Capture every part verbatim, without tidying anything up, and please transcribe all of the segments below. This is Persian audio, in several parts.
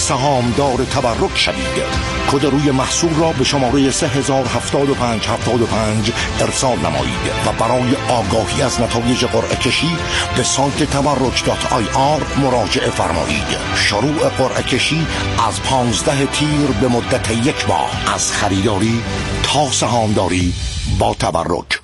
سهامدار تبرک شوید. کد روی محصول را به شماره سه هزار هفتاد و پنج هفتاد و پنج ارسال نمایید و برای آگاهی از نتایج قرعه کشی به سایت تبرک دات آی آر مراجعه فرمایید. شروع قرعه کشی از پانزده تیر به مدت یک ماه، از خریداری تا سهامداری با تبرک.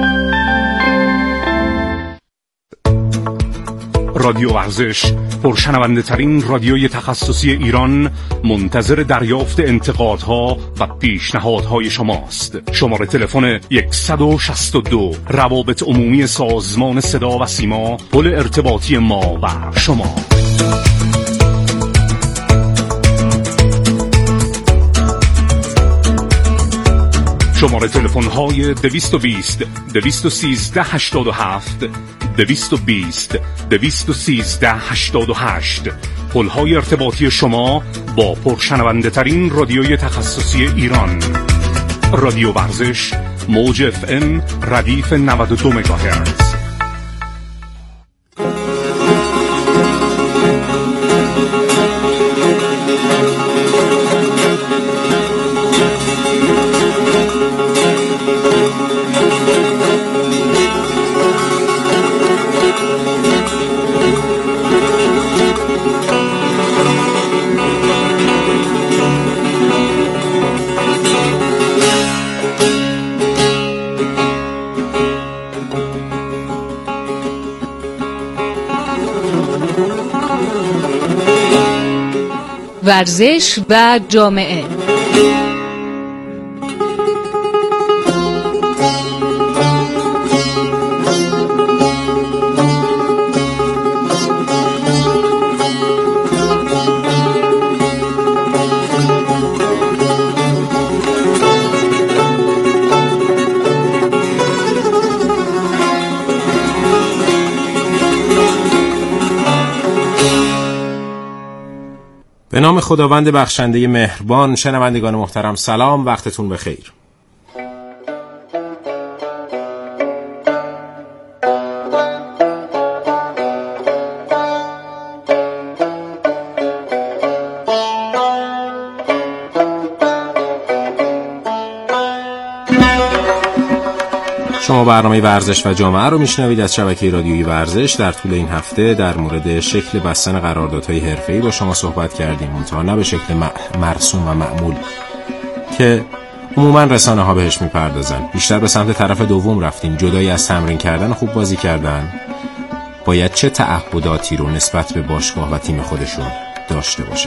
رادیو ورزش، پرشنونده ترین رادیوی تخصصی ایران، منتظر دریافت انتقادها و پیشنهادهای شماست. شماره تلفن صد و شصت و دو، روابط عمومی سازمان صدا و سیما، پل ارتباطی ما و شما. شماره تلفن های دویست و بیست دویست و سیزده هشتاد و هفت، دویست و بیست دویست و سیزده هشتاد و هشت، پل‌های ارتباطی شما با پرشنونده ترین رادیوی تخصصی ایران. رادیو ورزش، موج اف ام، ردیف نود و دو مگاهرتز. ورزش و جامعه. به نام خداوند بخشنده مهربان. شنوندگان محترم سلام، وقتتون بخیر. شما برنامه ورزش و جامعه رو میشنوید از شبکه رادیویی ورزش. در طول این هفته در مورد شکل بستن قراردادهای حرفه‌ای با شما صحبت کردیم، منتها نه به شکل مرسوم و معمول که عموما رسانه ها بهش میپردازن. بیشتر به سمت طرف دوم رفتیم. جدایی از تمرین کردن خوب بازی کردن، باید چه تعهداتی رو نسبت به باشگاه و تیم خودشون داشته باشن.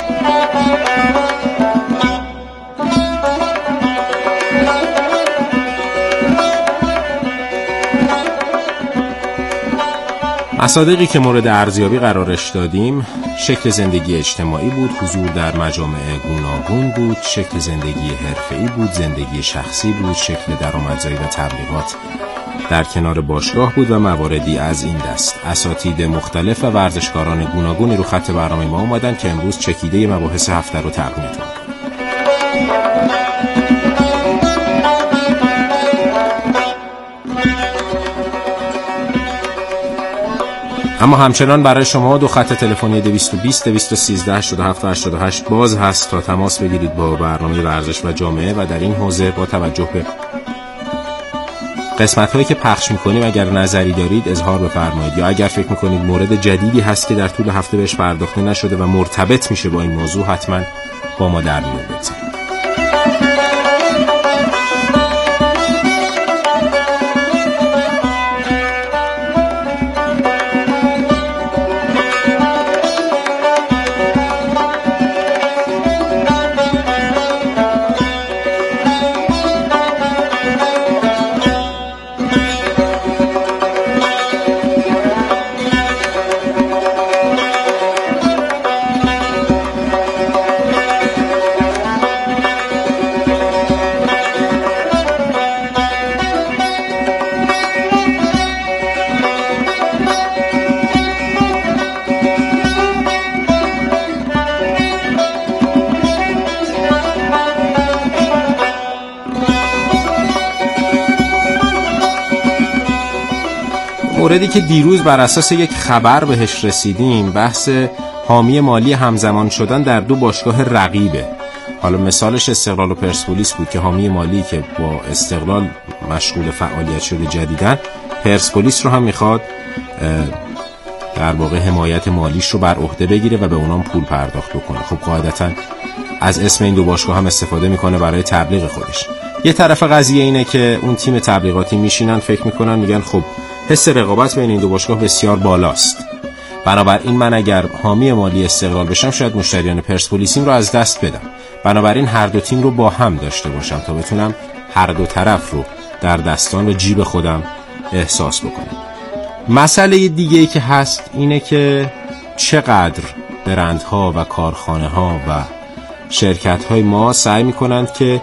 مصادیقی که مورد ارزیابی قرارش دادیم شکل زندگی اجتماعی بود، حضور در مجامع گوناگون بود، شکل زندگی حرفه‌ای بود، زندگی شخصی بود، شکل درآمدزایی و تبلیغات در کنار باشگاه بود و مواردی از این دست. اساتید مختلف و ورزشکاران گوناگونی رو خط برنامه ما اومدن که امروز چکیده مباحث هفته رو تقدیمتون کنیم. اما همچنان برای شما دو خط تلفنی دویست و بیست دویست و سیزده هشتاد و هفت هشتاد و هشت باز هست تا تماس بگیرید با برنامه ورزش و جامعه و در این حوزه با توجه به قسمت‌هایی که پخش می‌کنیم اگر نظری دارید اظهار بفرمایید، یا اگر فکر می‌کنید مورد جدیدی هست که در طول هفته بهش پرداخته نشده و مرتبط میشه با این موضوع، حتما با ما در میون بگذارید. موردی که دیروز بر اساس یک خبر بهش رسیدیم بحث حامی مالی همزمان شدن در دو باشگاه رقیبه. حالا مثالش استقلال و پرسپولیس بود که حامی مالی که با استقلال مشغول فعالیت شده جدیدن، پرسپولیس رو هم میخواد در واقع حمایت مالیش رو بر عهده بگیره و به اونام پول پرداخت بکنه. خب قاعدتاً از اسم این دو باشگاه هم استفاده میکنه برای تبلیغ خودش. یه طرف قضیه اینه که اون تیم تبلیغاتی میشینن فکر میکنن میگن خب حس رقابت بین این دو باشگاه بسیار بالاست، بنابراین من اگر حامی مالی استقلال بشم شاید مشتریان پرسپولیسیم رو از دست بدم، بنابراین هر دو تیم رو با هم داشته باشم تا بتونم هر دو طرف رو در دستان و جیب خودم احساس بکنم. مسئله دیگه ای که هست اینه که چقدر برندها و کارخانه ها و شرکت های ما سعی میکنند که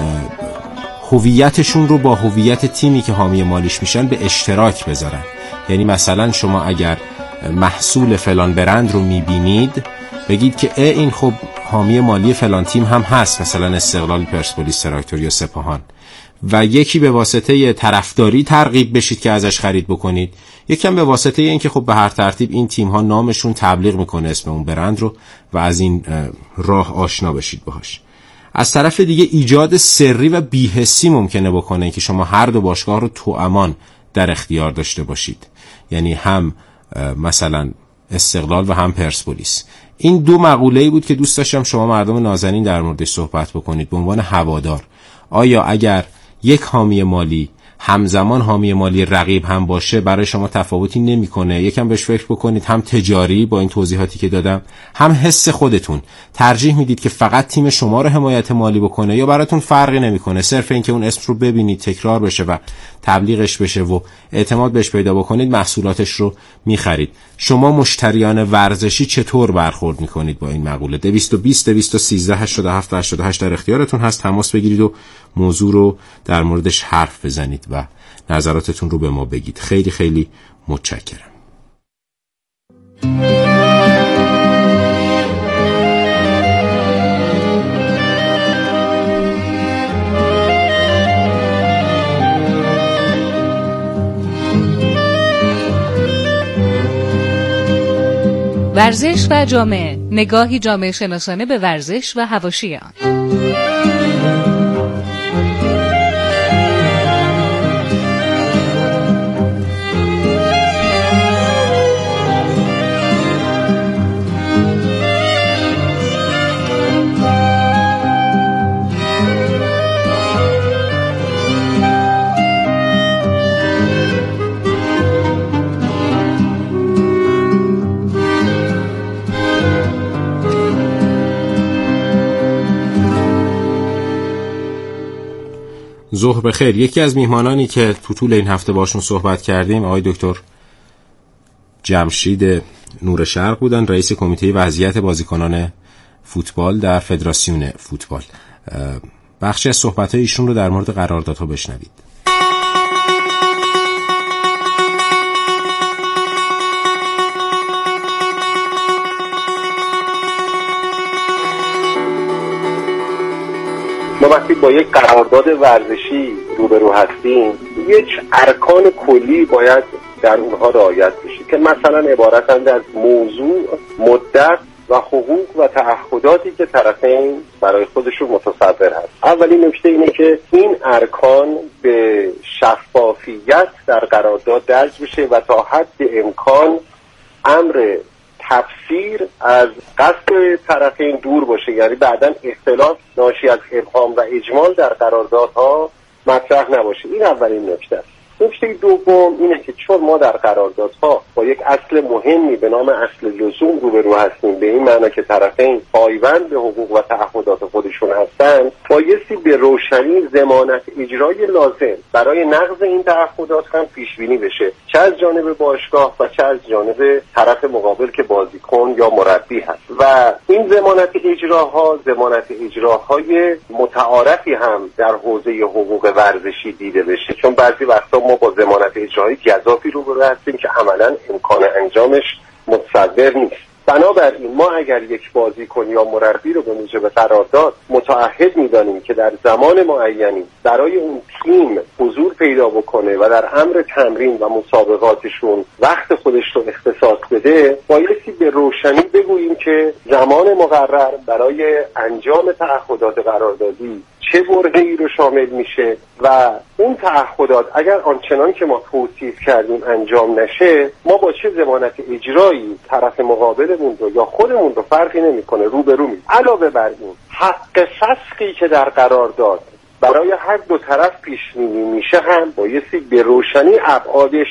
هویتشون رو با هویت تیمی که حامی مالیش میشن به اشتراک بذارن. یعنی مثلا شما اگر محصول فلان برند رو میبینید بگید که اه این خب حامی مالی فلان تیم هم هست، مثلا استقلال، پرسپولیس، تراکتور یا سپاهان، و یکی به واسطه طرفداری ترغیب بشید که ازش خرید بکنید، یکم به واسطه این که خب به هر ترتیب این تیم ها نامشون تبلیغ میکنه اسم اون برند رو و از این راه آشنا بشید باهاش. از طرف دیگه ایجاد سری و بی‌حسی ممکنه بکنه که شما هر دو باشگاه رو توامان در اختیار داشته باشید، یعنی هم مثلا استقلال و هم پرسپولیس. این دو مقوله‌ای بود که دوست داشتم شما مردم نازنین در موردش صحبت بکنید به عنوان هوادار. آیا اگر یک حامی مالی همزمان حامی مالی رقیب هم باشه برای شما تفاوتی نمیکنه؟ یکم بهش فکر بکنید. هم تجاری با این توضیحاتی که دادم، هم حس خودتون ترجیح میدید که فقط تیم شما رو حمایت مالی بکنه یا براتون فرقی نمیکنه صرف این که اون اسم رو ببینید تکرار بشه و تبلیغش بشه و اعتماد بهش پیدا بکنید محصولاتش رو میخرید؟ شما مشتریان ورزشی چطور برخورد میکنید با این مقوله؟ دویست و بیست دویست و سیزده هشتاد و هفت هشتاد و هشت در اختیارتون هست. تماس بگیرید و موضوع رو در موردش حرف بزنید و نظراتتون رو به ما بگید. خیلی خیلی متشکرم. ورزش و جامعه، نگاهی جامعه شناسانه به ورزش و حواشی آن. ظهر بخیر. یکی از میهمانانی که تو طول این هفته باشون صحبت کردیم آقای دکتر جمشید نور شرق بودن، رئیس کمیته وضعیت بازیکنان فوتبال در فدراسیون فوتبال. بخشی از صحبت‌های ایشون رو در مورد قراردادها بشنوید. ما وقتی با یک قرارداد ورزشی روبرو هستیم یک ارکان کلی باید در اونها رعایت بشه که مثلا عبارتند از موضوع، مدت و حقوق و تعهداتی که طرفین برای خودشون متصور هست. اولین نکته اینه که این ارکان به شفافیت در قرارداد درج بشه و تا حد امکان امر تفسیر از قصد طرفین دور باشه، یعنی بعداً اختلاف ناشی از ابهام و اجمال در قراردادها مطرح نباشه. این اولین نکته است. نکته دوم اینه که چون ما در قراردادها با یک اصل مهمی به نام اصل لزوم روبرو هستیم، به این معنی که طرفین پایبند به حقوق و تعهدات خودشون هستند، بایستی به روشنی ضمانت اجرای لازم برای نقض این تعهدات هم پیش بینی بشه، چه از جانب باشگاه و چه از جانب طرف مقابل که بازیکن یا مربی هست. و این ضمانت اجراها ضمانت اجراهای متعارفی هم در حوزه حقوق ورزشی دیده بشه، چون بعضی وقتا ما با ضمانت اجرایی گزافی روبرو هستیم که عملاً امکان انجامش متصور نیست. بنابراین ما اگر یک بازیکن یا مربی رو به موجب قرارداد متعهد می‌دانیم که در زمان معینی برای اون تیم حضور پیدا بکنه و در امر تمرین و مسابقاتشون وقت خودش رو اختصاص بده، بایستی به روشنی بگوییم که زمان مقرر برای انجام تعهدات قراردادی چه برهه‌ای رو شامل میشه و اون تعهدات اگر آنچنان که ما توصیف کردیم انجام نشه، ما با چه ضمانت اجرایی طرف مقابلمون رو یا خودمون رو فرقی نمیکنه روبرو میشیم. علاوه بر این، حق فسخی که در قرارداد برای هر دو طرف پیش میشه هم بایستی به روشنی ابعادش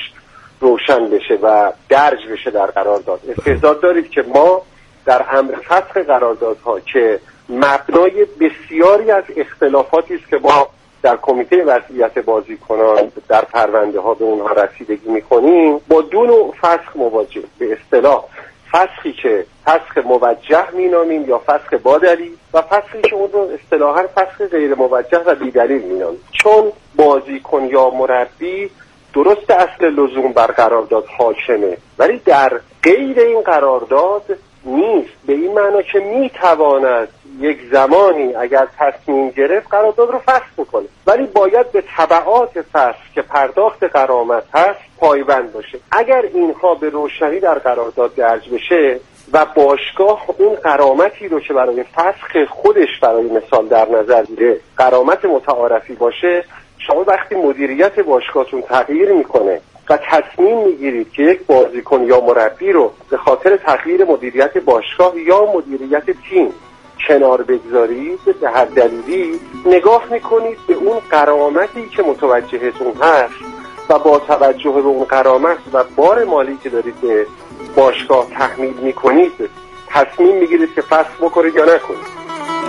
روشن بشه و درج بشه در قرارداد. استعداد دارید که ما در امر فسخ قراردادها که مبنای بسیاری از اختلافاتی است که ما در کمیته وضعیت بازیکنان در پرونده ها به اونها رسیدگی میکنیم، با دو نوع فسخ مواجه، به اصطلاح فسخی که فسخ موجه مینامیم یا فسخ با دلیل و فسخی که اون رو اصطلاحاً فسخ غیر موجه و بی دلیل مینامیم. چون بازیکن یا مربی درست اصل لزوم بر قرارداد حاکمه، ولی در غیر این قرارداد نیست، به این معنا که میتواند یک زمانی اگر تصمیم گرفت قرارداد رو فسخ بکنه، ولی باید به تبعات فسخ که پرداخت غرامت هست پایبند باشه. اگر اینها به روشنی در قرارداد درج بشه و باشگاه اون غرامتی رو که برای فسخ خودش برای مثال در نظر میره غرامت متعارفی باشه، شما وقتی مدیریت باشگاهتون تغییر میکنه و تصمیم میگیرید که یک بازیکن یا مربی رو به خاطر تغییر مدیریت باشگاه یا مدیریت تیم کنار بگذارید به هر دلیلی، نگاه میکنید به اون غرامتی که متوجهتون هست و با توجه به اون غرامت و بار مالی که دارید به باشگاه تحمیل میکنید تصمیم میگیرید که فسخ بکنید یا نکنید.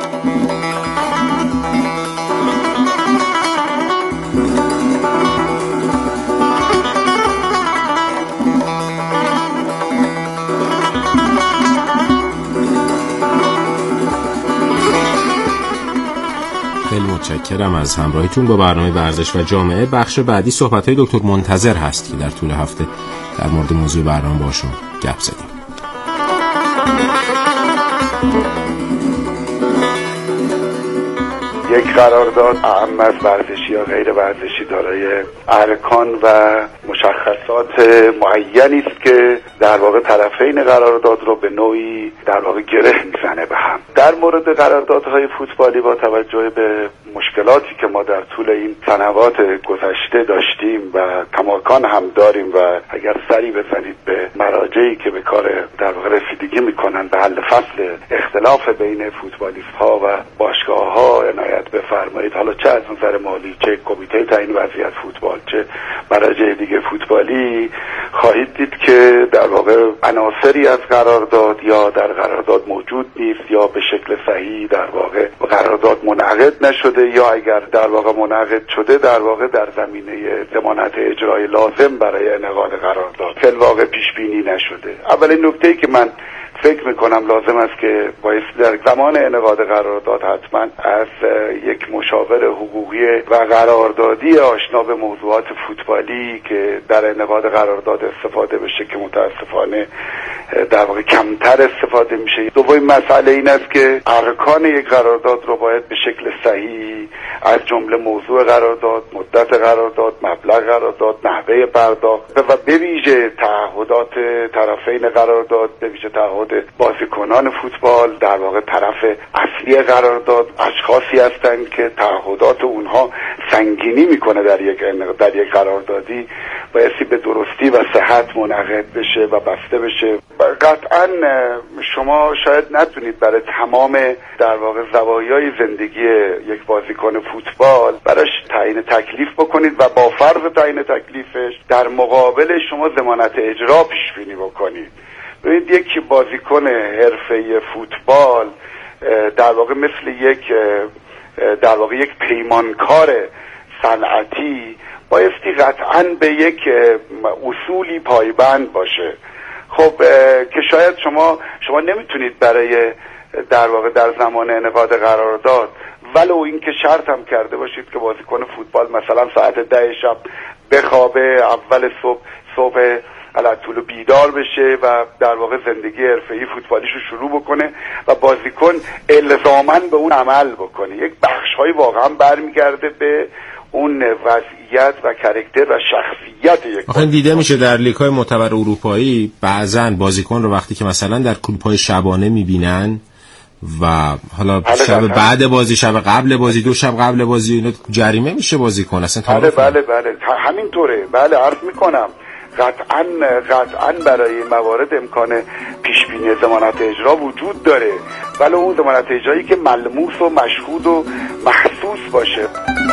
خیلی متشکرم از همراهیتون با برنامه ورزش و جامعه. بخش بعدی صحبت‌های دکتر منتظر هست که در طول هفته در مورد موضوع برنامه باشون گپ زدیم. یک قرارداد اهم از ورزشی یا غیر ورزشی دارای ارکان و مشخصات معینی است که در واقع طرفین قرارداد رو به نوعی در واقع گره میزنه به هم. در مورد قراردادهای فوتبالی با توجه به مشکلاتی که ما در طول این سنوات گذشته داشتیم و کماکان هم داریم و اگر سری بزنید به مراجعی که به کار در واقع رسیدگی میکنن به حل فصل اختلاف بین فوتبالیست ها و باشگاه ها عنایت بفرمایید، حالا چه از نظر مالی، چه کمیته تعیین وضعیت فوتبال، چه مراجع دیگه فوتبالی، خواهید دید که در واقع عناصری از قرارداد یا در قرارداد موجود نیست یا به شکل صحیح در واقع قرارداد منعقد نشده یا اگر در واقع منعقد شده در واقع در زمینه ضمانت اجرای لازم برای انعقاد قرارداد فی الواقع پیش بینی نشده. اولین نکته‌ای که من فکر میکنم لازم است که باید در زمان انعقاد قرارداد حتما از یک مشاور حقوقی و قراردادی آشنا به موضوعات فوتبالی که در انعقاد قرارداد استفاده بشه که متاسفانه در واقع کمتر استفاده میشه. دومین مسئله این است که ارکان یک قرارداد رو باید به شکل صحیح از جمله موضوع قرارداد، مدت قرارداد، مبلغ قرارداد، نحوه پرداخت و به ویژه تعهدات طرفین قرارداد، به ویژه تعهد بازیکنان فوتبال در واقع طرف اصلی قرارداد اشخاصی هستند که تعهدات اونها سنگینی میکنه در یک در یک قراردادی بایستی به درستی و صحت منعقد بشه و بسته بشه. قطعا شما شاید نتونید برای تمام در واقع زوایای زندگی یک بازیکن فوتبال براش تعیین تکلیف بکنید و با فرض تعیین تکلیفش در مقابل شما ضمانت اجرا پیش بینی بکنید. ببینید یک بازیکن حرفه‌ای فوتبال در واقع مثل یک در واقع یک پیمانکار صنعتی بایستی قطعاً به یک اصولی پایبند باشه. خب که شاید شما شما نمیتونید برای در واقع در زمان انعقاد قرارداد ولو اینکه شرط هم کرده باشید که بازیکن فوتبال مثلا ساعت ده شب بخوابه، اول صبح صبح علتولو بیدار بشه و در واقع زندگی حرفه‌ای فوتبالیشو شروع بکنه و بازیکن الزاماً به اون عمل بکنه. یک بخش‌های واقعا برمیگرده به اون وضعیت و کاراکتر و شخصیت یک آخه دیده میشه در لیگ‌های معتبر اروپایی بعضن بازیکن رو وقتی که مثلا در کلوب‌های شبانه میبینن و حالا شب بعد بازی، شب قبل بازی، دو شب قبل بازی اینا جریمه میشه بازیکن اصلا. بله بله بله همینطوره. بله عرض میکنم قطعاً قطعاً برای این موارد امکان پیش بینی ضمانت اجرا وجود داره، ولی اون ضمانت اجرایی که ملموس و مشهود و محسوس باشه.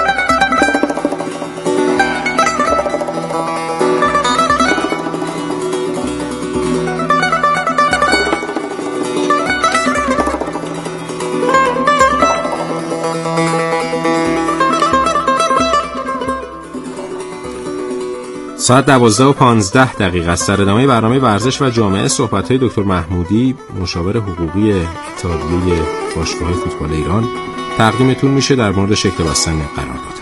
ساعت دوازده و پانزده دقیقه است. در ادامه برنامه ورزش و جامعه صحبت‌های دکتر محمودی، مشاور حقوقی اتحادیه باشگاه‌های فوتبال ایران، تقدیمتون میشه در مورد شکل بستن قرارداد.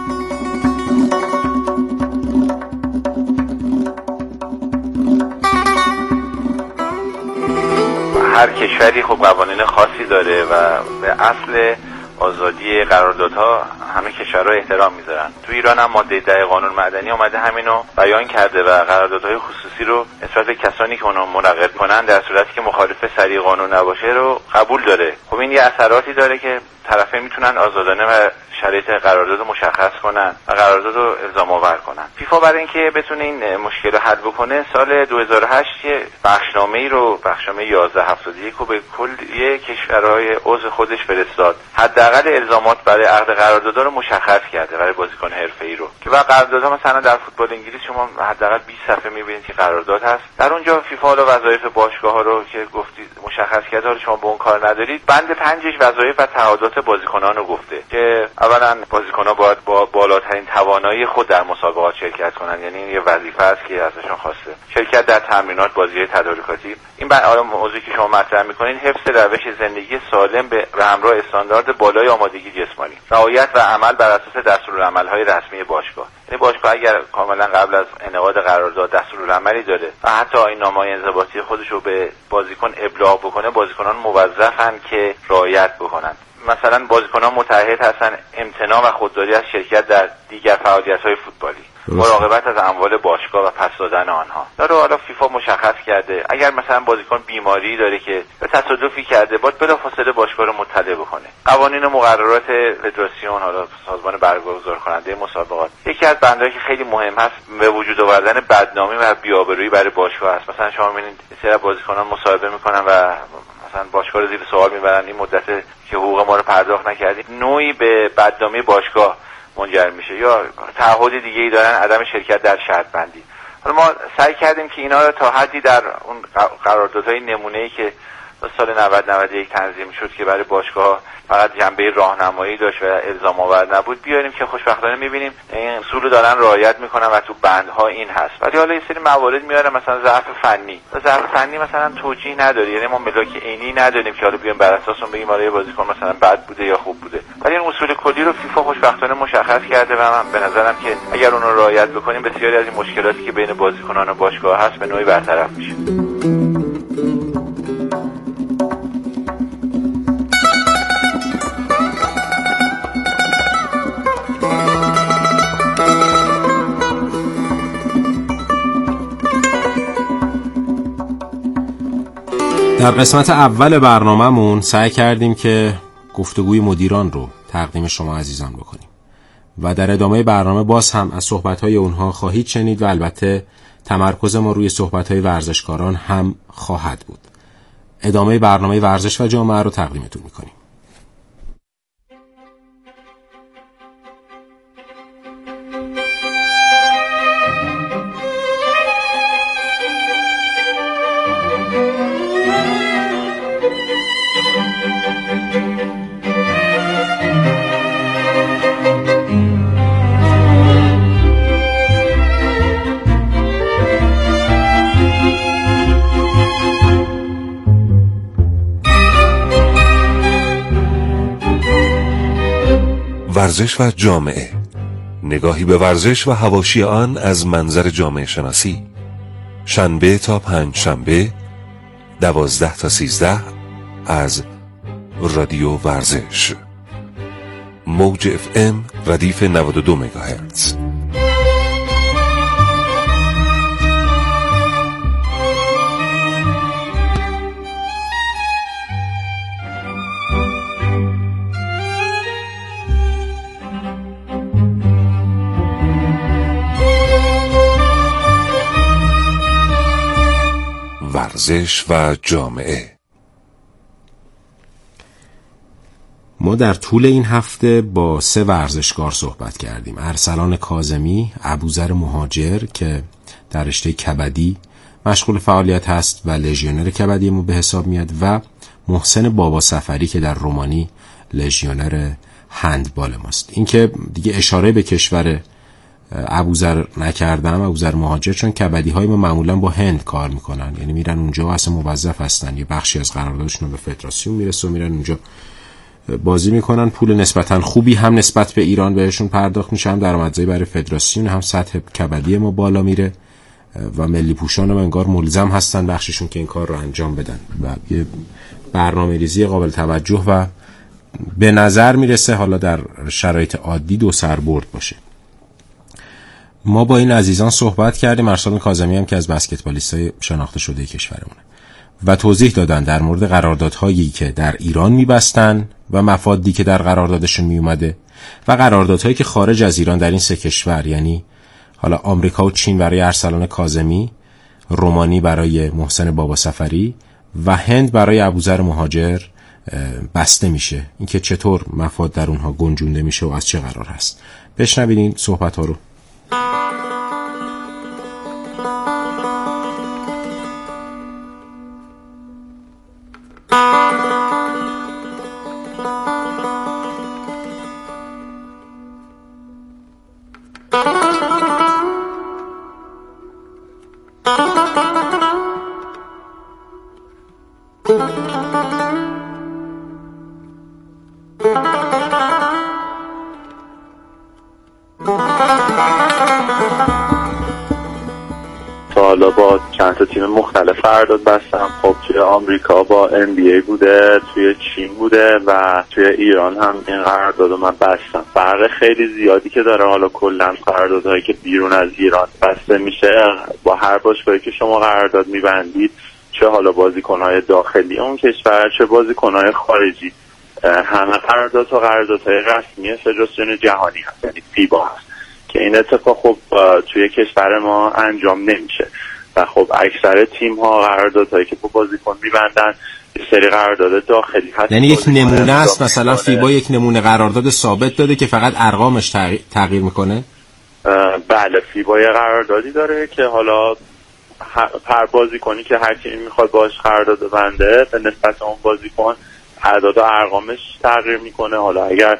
هر کشوری خب قوانین خاصی داره و به اصل آزادی قراردادها همه کشورها احترام میذارن. تو ایران هم ماده ده قانون مدنی اومده همینو بیان کرده و قراردادهای خصوصی رو نسبت به کسانی که اونو منعقد کنن در صورتی که مخالف سری قانون نباشه رو قبول داره. خب این یه اثراتی داره که طرفین میتونن آزادانه و شرایط قرارداد رو مشخص کنن و قرارداد رو الزام آور کنن. فیفا برای اینکه بتونه این مشکل رو حل بکنه سال دو هزار و هشت یه بخشنامه‌ای رو بخشنامه یازده هفتاد و یک رو به کل کشورهای عضو خودش فرستاد. حداقل الزامات برای عقد قراردادها رو مشخص کرده برای بازیکن حرفه‌ای رو که بعد قراردادها مثلا در فوتبال انگلیس شما حداقل بیست صفحه می‌بینید که قرارداد هست. در اونجا فیفا رو وظایف باشگاه‌ها رو که گفتید مشخص کرده، حالا شما به اون کار ندارید. بند پنجش وظایف و تعهدات بازیکنان رو گفته که اولا بازیکن‌ها باید با بالاترین توانایی خود در مسابقات شرکت کنن، یعنی یه وظیفه است که ازشون خواسته. شرکت در تمرینات، بازی‌های تدارکاتی. این برای موضوعی که شما مطرح می‌کنین حفظ روش زندگی سالم به همراه استاندارد بالای آمادگی جسمانی، رعایت و عمل بر اساس دستورالعمل‌های رسمی باشگاه. یعنی باشگاه اگر کاملا قبل از انعقاد قرارداد دستورالعملی داره و حتی آیین‌نامه‌های انضباطی خودش رو به بازیکن ابلاغ بکنه، بازیکنان موظفن که رعایت بکنن. مثلا بازیکنان متعهد هستن امتناع و خودداری از شرکت در دیگر فعالیت‌های فوتبالی، مراقبت از اموال باشگاه و پس دادن آنها. داره حالا فیفا مشخص کرده اگر مثلا بازیکن بیماری داره که به تصادفی کرده باید بلافاصله باشگاه رو مطلع بکنه. قوانین و مقررات فدراسیون، حالا سازمان برگزار کننده مسابقات، یکی از بندهایی که خیلی مهم هست به وجود آوردن بدنامی و بی‌آبرویی برای باشگاه است. مثلا شما می‌بینید سری بازیکنان مصاحبه می‌کنن و مثلا باشگاه رو زیر سوال میبرن، این مدت که حقوق ما رو پرداخت نکردیم، نوعی به بدنامی باشگاه منجر میشه یا تعهد دیگه‌ای دارن، عدم شرکت در شرط بندی. حالا ما سعی کردیم که اینا رو تا حدی در اون قراردادهای نمونه‌ای که سال نود نود و یک تنظیم شد که برای باشگاه فقط جنبه راهنمایی داشت و الزام آور نبود بیاریم که خوشبختانه می‌بینیم این اصول رو دارن رعایت میکنن و تو بندها این هست. ولی حالا یه سری موارد میاره مثلا ضعف فنی. ضعف فنی مثلا توجیه نداره، یعنی ما ملاک عینی نداریم که حالا بیایم بر اساس اون بگیم آره بازیکن مثلا بد بوده یا خوب بوده. ولی این اصول کلی رو فیفا خوشبختانه مشخص کرده و من به نظرم که اگر اون رو رعایت بکنیم بسیاری از این مشکلاتی که بین بازیکنان و باشگاه هست به نوعی برطرف میشه. در قسمت اول برنامه‌مون سعی کردیم که گفتگوی مدیران رو تقدیم شما عزیزان بکنیم و در ادامه برنامه باز هم از صحبت‌های اونها خواهید شنید و البته تمرکز ما روی صحبت‌های ورزشکاران هم خواهد بود. ادامه برنامه ورزش و جامعه رو تقدیمتون می‌کنیم. ورزش و جامعه، نگاهی به ورزش و حواشی آن از منظر جامعه شناسی شنبه تا پنج شنبه دوازده تا سیزده از رادیو ورزش موج اف ام ردیف نود و دو مگاهرتز. ورزش و جامعه. ما در طول این هفته با سه ورزشکار صحبت کردیم: ارسلان کاظمی، ابوذر مهاجر که در رشته کبدی مشغول فعالیت هست و لژیونر کبدی ما به حساب میاد، و محسن بابا سفری که در رومانی لژیونر هندبال ماست. این که دیگه اشاره به کشور ابوذر نکردم، ابوذر مهاجر، چون کبدی های ما معمولا با هند کار میکنن، یعنی میرن اونجا و اصلا موظف هستن، یه بخشی از قراردادشون به فدراسیون میرسه و میرن اونجا بازی میکنن. پول نسبتا خوبی هم نسبت به ایران بهشون پرداخت میشه، هم درآمدزایی برای فدراسیون، هم سطح کبدی ما بالا میره و ملی پوشان هم انگار ملزم هستن بخششون که این کار رو انجام بدن و یه برنامه‌ریزی قابل توجه و به نظر میرسه حالا در شرایط عادی دو سربرد باشه. ما با این عزیزان صحبت کردیم. ارسلان کاظمی هم که از بسکتبالیستای شناخته شده کشورمونه و توضیح دادن در مورد قراردادهایی که در ایران میبستن و مفادی که در قراردادشون میومده و قراردادهایی که خارج از ایران در این سه کشور، یعنی حالا آمریکا و چین برای ارسلان کاظمی، رومانی برای محسن بابا سفری و هند برای ابوذر مهاجر بسته میشه. اینکه چطور مفاد در اونها گنجونده میشه و از چه قرار هست. بشنوید این صحبت ها رو. حالا با چند تا تیم مختلف قرارداد بستم. خب توی آمریکا با ان بی ای بوده، توی چین بوده و توی ایران هم این قراردادو من بستم. فرق خیلی زیادی که داره حالا کلا قراردادهایی که بیرون از ایران بسته میشه با هر باشگاهی که شما قرارداد میبندید، چه حالا بازیکن‌های داخلی اون کشور چه بازیکن‌های خارجی، همه قراردادها قراردادهای رسمی فدراسیون جهانی هست، یعنی فیبا هست که این اتفاق خب توی کشور ما انجام نمیشه و خب اکثر تیم ها قراردادهایی که با بازیکن میبندن یه سری قرارداد داخلی هست. یعنی یک نمونه است، مثلا فیبا یک نمونه قرارداد ثابت داده که فقط ارقامش تغییر میکنه؟ بله، فیبا یه قراردادی داره که حالا هر بازیکنی که هر تیمی میخواد باش قرارداد بنده به نسبت اون بازیکن اعداد و ارقامش تغییر میکنه. حالا اگر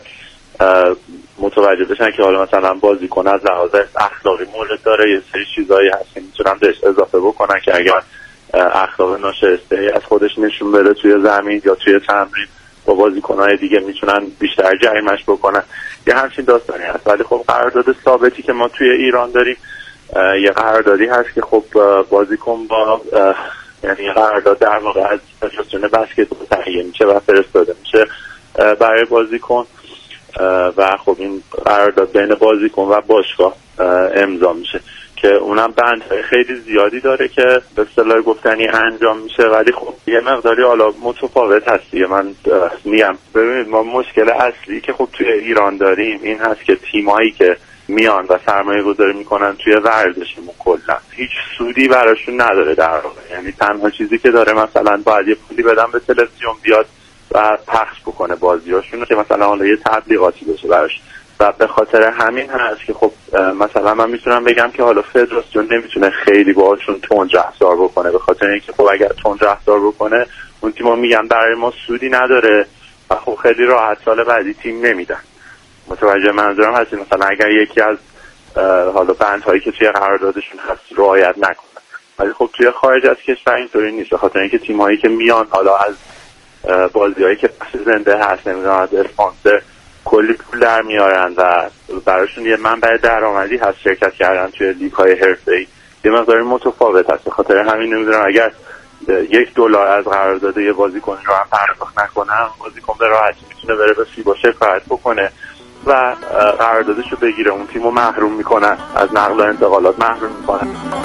متوجه بشن که حالا مثلا بازیکن از لحاظ اخلاقی مورد داره، یه سری چیزایی هست که میتونن بهش اضافه بکنن که اگر اخلاق ناشایسته از خودش نشون بده توی زمین یا توی تمرین با بازیکن‌های دیگه میتونن بیشتر جریمش بکنن. یه همچین داستانی هست. ولی خب قرارداد ثابتی که ما توی ایران داریم یه قراردادی هست که خب بازیکن با یعنی قرارداد در واقع از فدراسیون بسکتبال تهیه میشه و فرستاده میشه برای بازیکن و خب این قرارداد بین بازیکن و باشگاه امضا میشه که اونم بندهای خیلی زیادی داره که به اصطلاح گفتنی انجام میشه. ولی خب یه مقداری حالا متفاوت هست دیگه. من میگم ببینید ما مشکل اصلی که خب توی ایران داریم این هست که تیمایی که میان و سرمایه گذاری میکنن توی ورزشمون کلا هیچ سودی براشون نداره در واقع. یعنی تنها چیزی که داره مثلا باید یه پولی بدن به تلویزیون بیاد و پخش بکنه بازیاشون که مثلا حالا یه تبلیغاتی بشه براش و به خاطر همین هست که خب مثلا من میتونم بگم که حالا فدراسیون نمیتونه خیلی باهاشون تند رفتار بکنه به خاطر اینکه خب اگر تند رفتار بکنه اون تیم‌ها میگن برای ما سودی نداره و خب خیلی راحت سال بعدی تیم نمیدن. متوجه منظورم هستی؟ مثلا اگر یکی از حالا بندهایی که توی قراردادشون هست رعایت نکنه. ولی خب توی خارج از کشور اینطوری نیست به خاطر اینکه تیم‌هایی که میان حالا از بازی‌هایی که پس زنده هست نمیدونم از اسپانسر کلی پول در میارن و براشون یه منبع درآمدی هست شرکت کردن توی لیگ‌های حرفه‌ای یه مقداری متفاوت است. به خاطر همین نمیدونم اگر یک دلار از قرارداد یه بازیکن رو هم پرداخت نکنم، بازیکن به راحتی میتونه بره به فیبا شکایت بکنه و قراردادش رو بگیره، اون تیم رو محروم میکنن، از نقل و انتقالات محروم میکنن.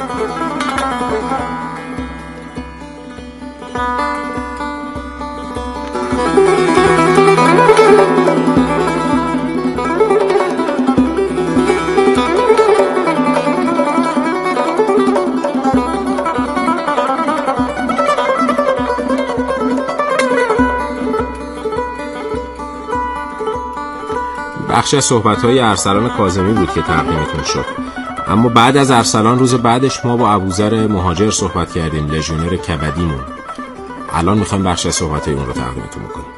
بخشی از صحبت‌های ارسلان کاظمی بود که تقدیمتون شد. اما بعد از ارسلان روز بعدش ما با ابوذر مهاجر صحبت کردیم، لژیونر کبدیمون. الان میخوایم بخشی از صحبت‌های اون رو تقدیمتون بکنیم.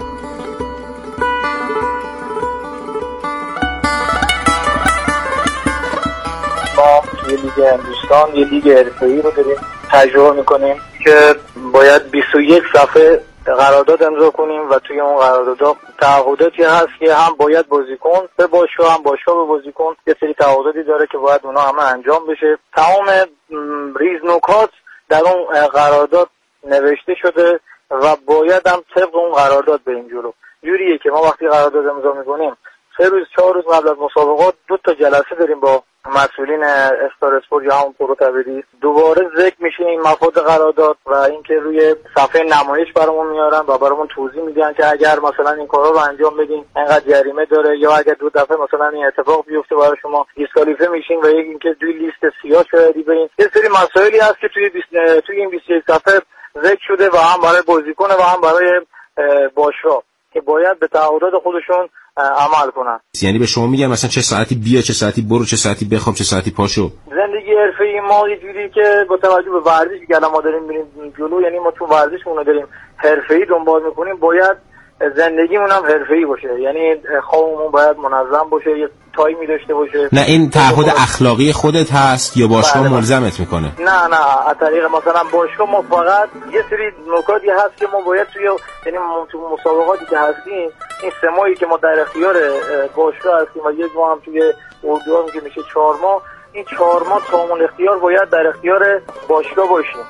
ما توی لیگ هندوستان یه لیگ حرفه‌ای رو داریم تجربه میکنیم که باید بیست و یک صفحه قرارداد امضا کنیم و توی اون قرارداد تعهداتی هست که هم باید بازیکن به باشگاه هم باشگاه به بازیکن یه سری تعهداتی داره که باید اونا همه انجام بشه. تمام ریز نکات در اون قرارداد نوشته شده و باید هم طبق اون قرارداد بریم جلو. جوریه که ما وقتی قرارداد امضا میکنیم سه روز چهار روز قبل از مسابقات دو تا جلسه داریم با مسئولین استار اسپورت یا همون پرو تبدیلی، دوباره ذکر میشه این مفاد قرارداد و اینکه روی صفحه نمایش برامون میارن و برامون توضیح میدن که اگر مثلا این کارا رو انجام بدین اینقدر جریمه داره، یا اگر دو دفعه مثلا این اتفاق بیفته برای شما دیسکوالیفه میشین و یک اینکه توی لیست سیاه شاید برین. یه سری مسائلی هست که توی توی این بیست و یک صفحه ذکر شده و هم برای بازیکن و هم برای باشگاه که باید به تعهدات خودشون عمل کنن. یعنی به شما میگن مثلا چه ساعتی بیا، چه ساعتی برو، چه ساعتی بخواب، چه ساعتی پاشو. زندگی حرفه‌ای ما یه جوری که با توجه به ورزش که الان ما داریم میریم جلو، یعنی ما تو ورزشمون رو داریم حرفه‌ای دنبال میکنیم، باید زندگیمون هم حرفه‌ای باشه، یعنی خوابمون باید منظم باشه، یه تایمی داشته باشه. نه این تعهد اخلاقی خودت هست یا باشگاه ملزمت میکنه؟ نه نه از طریق مثلا باشگاه ما فقط یه سری نکاتی هست که ما باید توی یعنی تو مسابقاتی که هستیم این سه ماهی که ما در اختیار باشگاه هستیم و یک ماه هم توی اردوها که میشه چهار ماه، این چهار ماه تمام اختیار باید در اختیار باشگاه باشیم.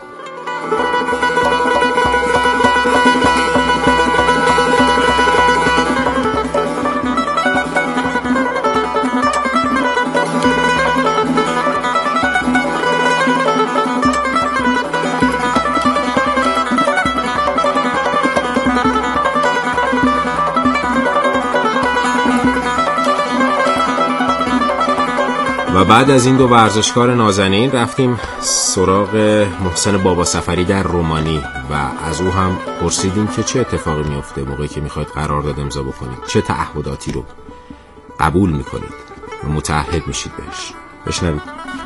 و بعد از این دو ورزشکار نازنین رفتیم سراغ محسن بابا سفری در رومانی و از او هم پرسیدیم که چه اتفاقی میفته موقعی که میخواید قرارداد امضا بکنید، چه تعهداتی رو قبول میکنید و متعهد میشید بهش. بشنوید.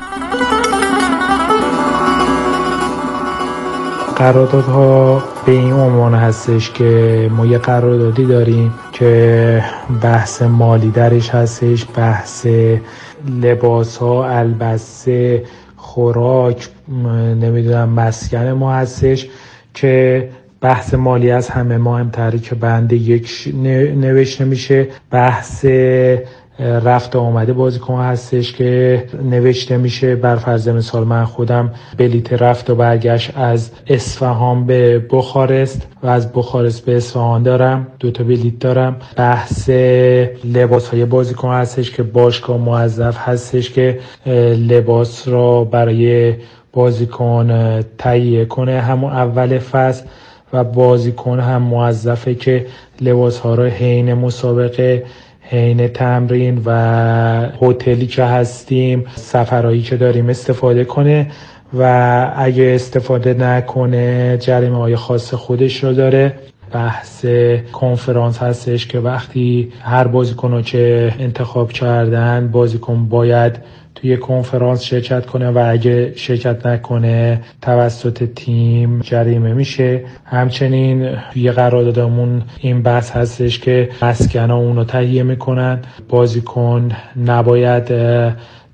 قراردادها به این عنوان هستش که ما یه قراردادی داریم که بحث مالی درش هستش، بحث لباس ها، البسه، خوراک، نمیدونم مسکن ما هستش که بحث مالی از همه مهمتره که بند یک نوشته میشه. بحث رفت آمده بازیکن هستش که نوشته میشه. بر فرض مثال من خودم بلیت رفت و برگشت از اصفهان به بخارست و از بخارست به اصفهان دارم، دو تا بلیت دارم. بحث لباس های بازیکن هستش که باشگاه موظف هستش که لباس را برای بازیکن تهیه کنه همون اول فصل و بازیکن هم موظفه که لباس ها را حین مسابقه، حین تمرین و هتلی که هستیم، سفرهایی که داریم استفاده کنه و اگه استفاده نکنه جریمه های خاص خودش رو داره. بحث کنفرانس هستش که وقتی هر بازیکن رو که انتخاب کردن بازیکن باید توی کنفرانس شرکت کنه و اگه شرکت نکنه توسط تیم جریمه میشه. همچنین توی قراردادمون این بحث هستش که مسکن ها اونو تهیه میکنن، بازیکن نباید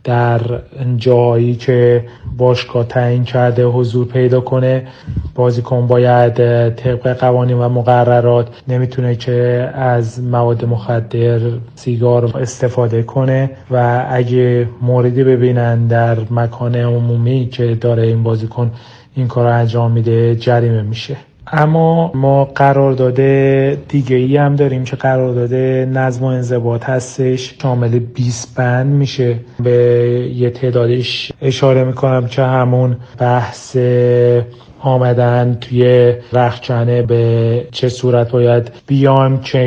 در جایی که باشگاه تعیین کرده حضور پیدا کنه. بازیکن باید طبق قوانین و مقررات نمیتونه که از مواد مخدر، سیگار استفاده کنه و اگه موردی ببینن در مکان عمومی که داره این بازیکن این کار رو انجام میده جریمه میشه. اما ما قرارداد دیگه ای هم داریم که قرارداد نظم و انضباط هستش، شامل بیست بند میشه. به یه تعدادش اشاره میکنم که همون بحث آمدن توی رخچنه به چه صورت باید بیایم، چه